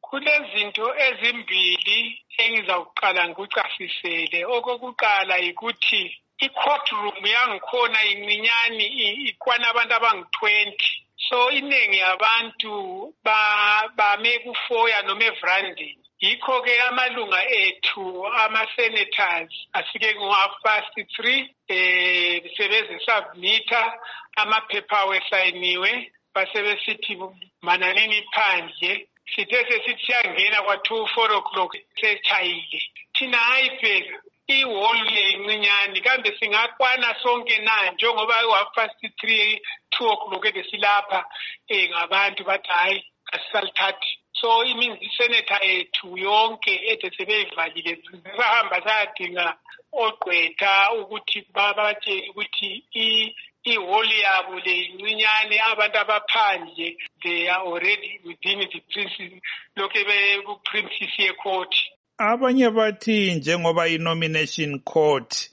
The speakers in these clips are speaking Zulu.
Kulezinto ezimbili engizawuqala ngikuchasisele. Okokuqala ukuthi i-courtroom yangikhona incinyane ikwana abantu abangu-20. So iningi yabantu bame kufoya noma evrandini. Yikho-ke amalunga ethu ama-senators afike ngo-3:30 sebeze-submita amaphepha wesayiniwe basebesithi mananini phandle. Sithe sesithi siyangena kwa-4 o'clock sechayile. Thina hayi phela ihholo le incinyane kambe singakwana sonke na njengoba u-3:30 2 o'clock ebesilapha ngabantu bathi hayi asisalithathi. So imeans isenator ethu yonke ede sebeyivalile sahamba sayadinga ogqwetha ukuthi babatshele ukuthi ihholo yabo le incinyane abantu abaphandle they are already within the principle lokhu bekuprincess ye-court. Abanye bathi njengoba i-nomination court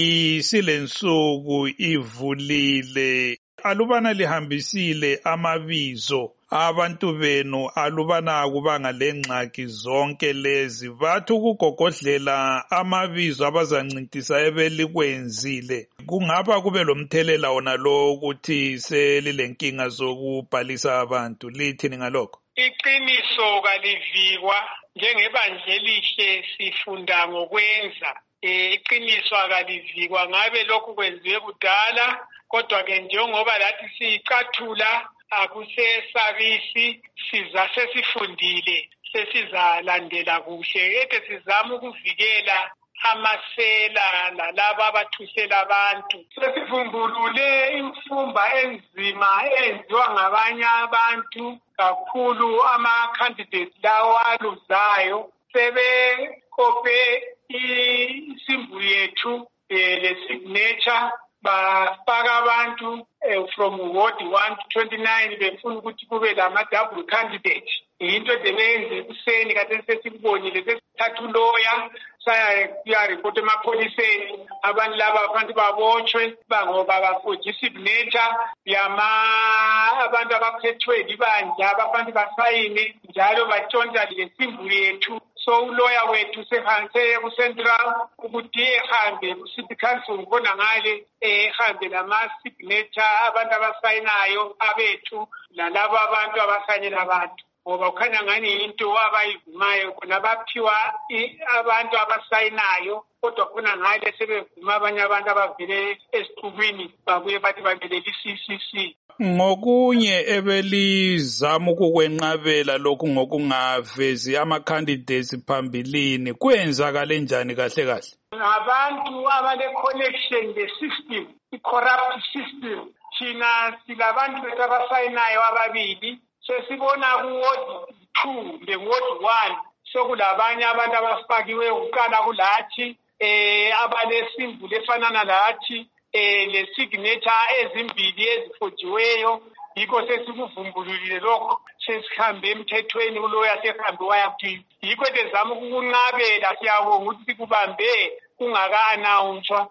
isilensuku ivulile alubana lihambisile amabizo abantu benu alubana kubanga lengxaki zonke lezi bathi ukugogodlela amabizo abazancintisa ebelikwenzile kungaba kube lomthelela wona lo ukuthi selilenkinga zokubhalisa abantu lithini ngalokho? Iqiniso kalivikwa njengebandla elihle sifunda ngokwenza. Iqiniso akalivikwa ngabe lokhu kwenziwe kudala kodwa-ke njengoba lathi siyicathula akusesabisi sesifundile sesizalandela kuhle ede sizama ukuvikela amasela lalabo abathusela abantu. Sesivumbulule imfumba enzima enziwa ngabanye abantu kakhulu ama-candidates lawo aluzayo sebekope isimbu yethu le-signature bafaka abantu from Ward 1 to 29 befuna ukuthi kube lama-double candidate. Into ebeyenze ekuseni kade sesikubonile sesithatha uloya sayaripota emapholiseni abantu laba abantu babotshwe ngoba bafoje isignature abantu abaphethwe libandla abantu basayine njalo batshontsha lesimbu yethu. So uloya wethu sehanse ku-Central ukuthi ehambe ku-City Council ngibona ngale ehambe lama-signature abantu abasayinayo abethu nalabo abantu abasayinela abantu ngoba kukhanya ngani into abayivumayo khona baphiwa abantu abasayinayo kodwa khona ngale sebevuma abanye abantu abavele esixukwini babuye bathi bavele i-CCC. Ngokunye ebelizama ukukwenqabela lokhu ngokungavezi ama-candidates phambilini kwenzakale njani kahle kahle? Abantu abale-connection le-system, i-corrupt system. Thina silabantu bethu abasayinayo ababili sesibona ku-Ward 2 le-Ward 1 sokulabanye abantu abafakiwe ukuqala kulathi abalesimbu lefanana lathi le-signature ezimbili ezifojiweyo yikho sesikuvumbululile lokho sesihambe emthethweni uloya sehambe wayaphila. Yikho ezama ukukunqabela siyabonga ukuthi sikubambe kungaka-anawunswa